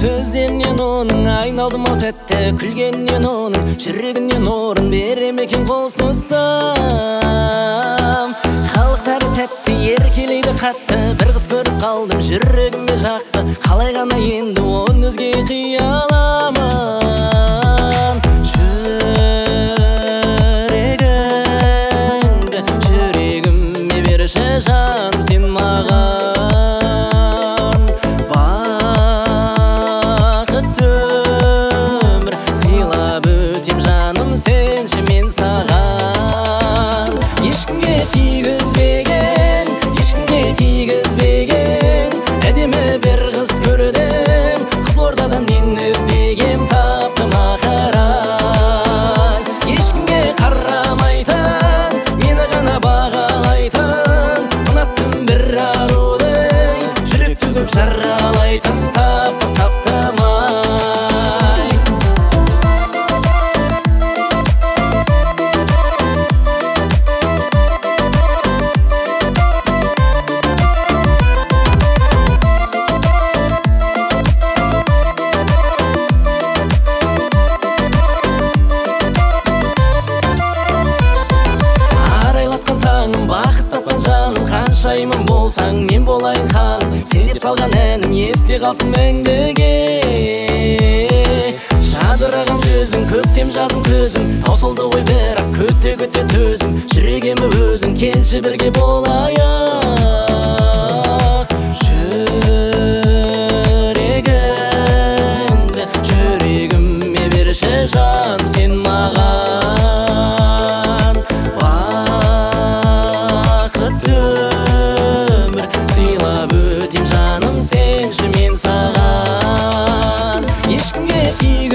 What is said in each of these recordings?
Сөзденен оның айналдым ау тәтті, күлгеннен оның жүрегінен орын берем екен қол созсам. Халықтары тәтті, еркелейді қатты, бір қыз көріп қалдым, жүрегіме жақты. Қалай ғана енді оны өзге қия аламын. Жүрегіме берші жаным сен маған. Бақытты өмір сыйлап өтем жаным сенші мен саған. Ешкімге тигізбеген әдемі бір қыз көрдім. Қызылордадан мен іздегем, таптым ақырай. Ешкімге қарамайтын, мені ғана бағалайтын, ұнаттым бір аруды, жүректі көп жаралайтын, таптым-таптым-ай. Қаншайымын болсаң мен болайын ханым, сен деп салған әнім есте қалсын мәңгіге. Жадыраған жүзің, көктем жазым көзің, таусылды ғой бірақ көте-көте төзім. Жүрегіме өзің келші бірге болайық. Жүрегіме берші жаным сен маған. Сенші мен саған. Ешкімге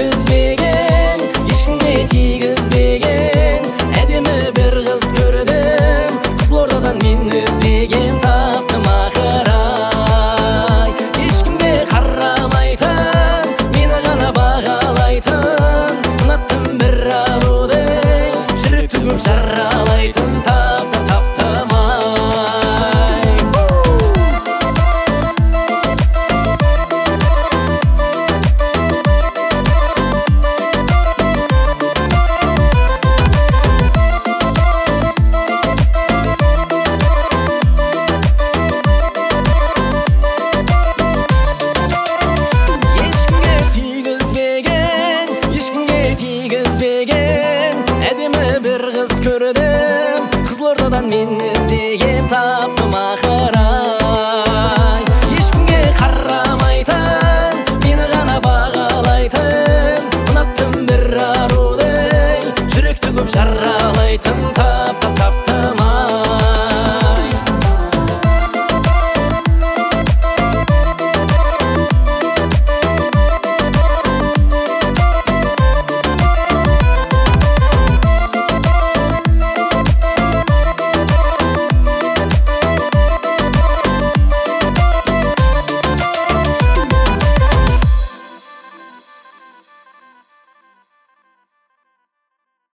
тигізбеген әдемі бір қыз көрдім. Қызылордадан мен іздегем, таптым ақырай. Ешкімге қарамайтын, мені ғана бағалайтын, ұнаттым бір аруды, жүректі көп жаралайтын, таптым-таптым-ай. Әдемі бір қыз көрдім, Қызылордадан мен іздегем, таптым ақырай. Ешкімге қарамайтын, мені ғана бағалайтын, ұнаттым бір аруды, жүректі көп жаралайтын.